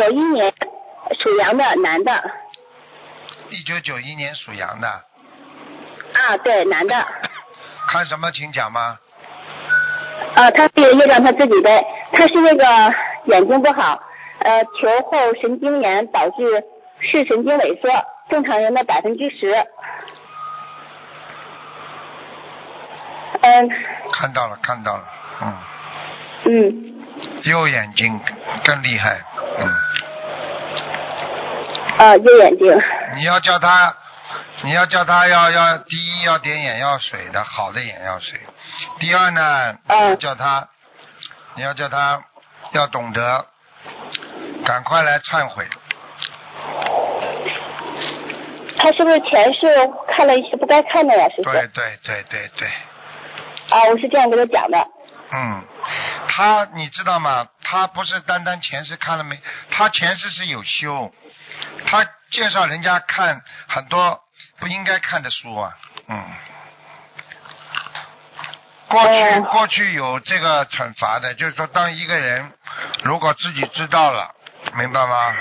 1991年属羊的男的。 1991年属羊的。 啊，对，男的。 看什么请讲吗？ 他这个业障他自己背，他是那个眼睛不好，球后神经炎导致视神经萎缩，正常人的10%。 看到了，看到了，右眼睛更厉害， 右眼睛。 你要叫他要第一要点眼药水的，好的眼药水。第二呢，你要叫他要懂得赶快来忏悔。 他是不是前世看了一些不该看的呀，师傅？ 对。 我是这样跟他讲的。 他你知道吗？他不是单单前世看了没，他前世是有修，他介绍人家看很多不应该看的书啊。过去有这个惩罚的，就是说当一个人如果自己知道了，明白吗？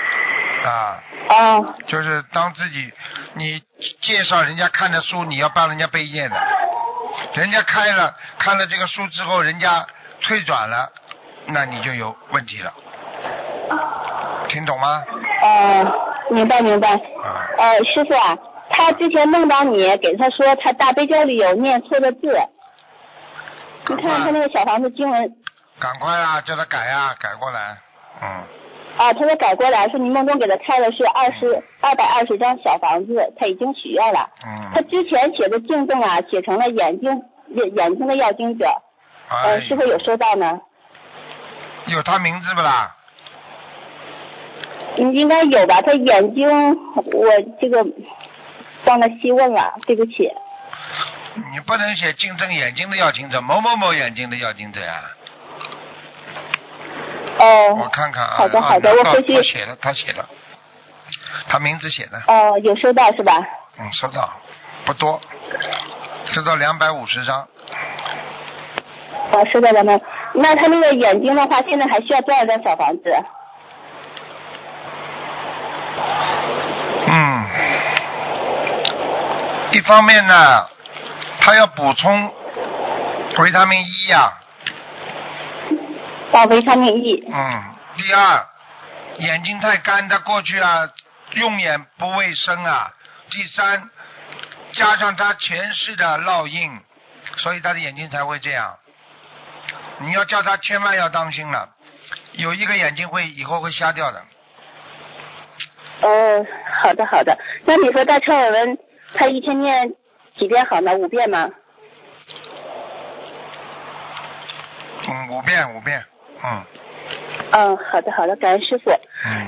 就是当自己你介绍人家看的书，你要帮人家背业的，人家看了这个书之后，人家退转了，那你就有问题了，听懂吗？ 明白。师傅啊，他之前梦到你给他说他大悲咒里有念错的字，你看他那个小房子经文。 赶快啊，叫他改啊，改过来。 他说改过来，说你梦中给他开的是220张小房子，他已经许愿了。他之前写的经证啊，写成了眼睛的要经者。是否有收到呢？ 有他名字不啦？ 应该有吧，他眼睛我这个忘了细问了，对不起。 你不能写竞争眼睛的要经者，某某某眼睛的要经者呀。我看看啊。 好的，我回去。 他写了，他名字写的。 有收到是吧？ 收到，不多，收到250张。 收到200。那他那个眼睛的话，现在还需要多少张小房子？ 一方面呢，他要补充维他命 E 呀。 维他命 E。 第二，眼睛太干，他过去用眼不卫生啊。第三，加上他前世的烙印，所以他的眼睛才会这样。你要叫他千万要当心了，有一个眼睛以后会瞎掉的。 好的。那你说大忏悔文他一天念几遍好呢？5遍吗 ？5遍。 好的，感恩师傅。